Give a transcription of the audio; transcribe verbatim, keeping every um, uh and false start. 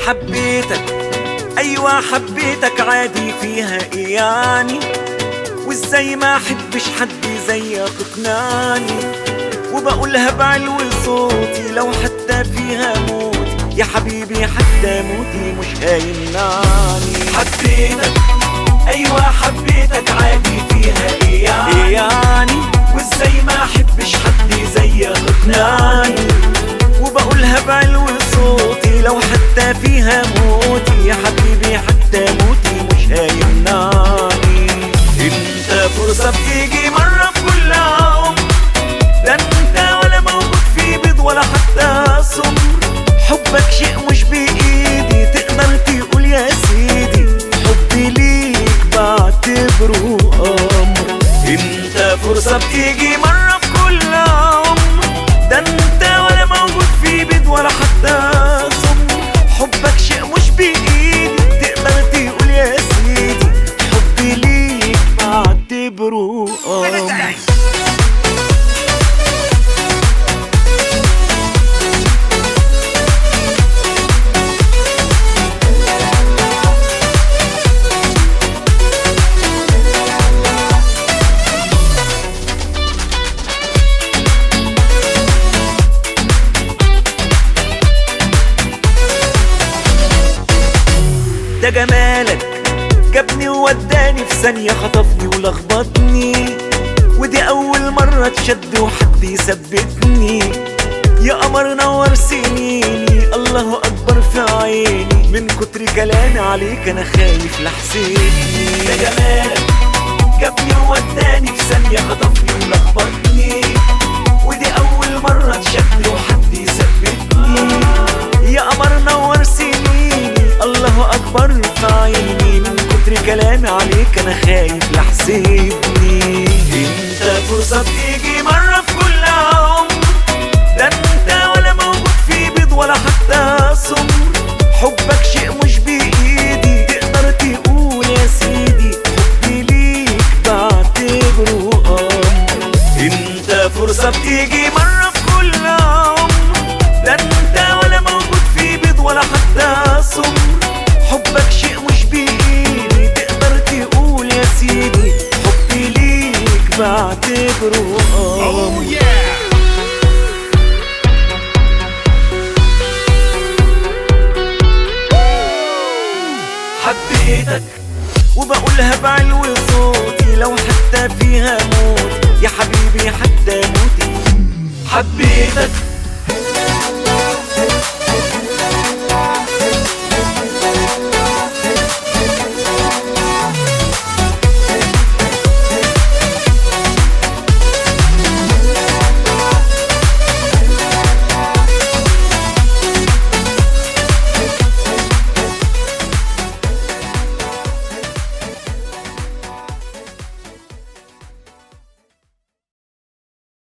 حبيتك، أيوة حبيتك عادي فيها إيه يعني، وإزاي ما أحبش حد زيك اقنعني، وبقولها بعلو صوتي لو حتى فيها موت، يا حبيبي حتى موتي مش هيمنعني. حبيتك، أيوة حبيتك عادي فيها إيه يعني, إيه يعني وإزاي ما أحبش حد زيك اقنعني، وبقولها بعلو صوتي لو حتى فيها موتي، يا حبيبي حتى موتي مش هيمنعني. انت فرصة بتيجي مرة في كل عمر، ده انت ولا موجود في بيض ولا حتى سمر، حبك شيء مش بإيدي تقدر تقول يا سيدي، حبي ليك بعتبره أمر. انت فرصة بتيجي مرة في كل عمر، ده انت ولا موجود في بيض ولا حتى سمر، حبك شيء مش بإيدي تقدر تقول يا سيدي، حبي ليك بعتبره أمر. ده جمالك جابني ووداني في ثانية، خطفني ولخبطني، ودي أول مرة تشد وحد يثبتني، يا قمر نور سنيني الله أكبر في عيني، من كتر كلامي عليك أنا خايف لحسيتني. ده جمالك جابني ووداني في ثانية، خطفني ولخبطني، ودي أول مرة تشد وحد يثبتني، يا قمر نور سنيني الله أكبر في عيني، من كتر كلامي عليك أنا خايف لحسيتني. انت فرصة بتيجي مرة في كل عمر، ده انت ولا موجود في بيض ولا حتى سمر، حبك شيء مش بإيدي تقدر تقول يا سيدي، حبي ليك بعتبره أمر. انت فرصة بتيجي مرة في كل عمر، ده انت ولا موجود في بيض ولا حتى سمر، حبك شيء مش بإيدي تقدر تقول يا سيدي، حبي ليك بعتبره أمر. حبيتك، وبقولها بعلو صوتي لو حتى فيها موت، يا حبيبي حتى موتي. حبيتك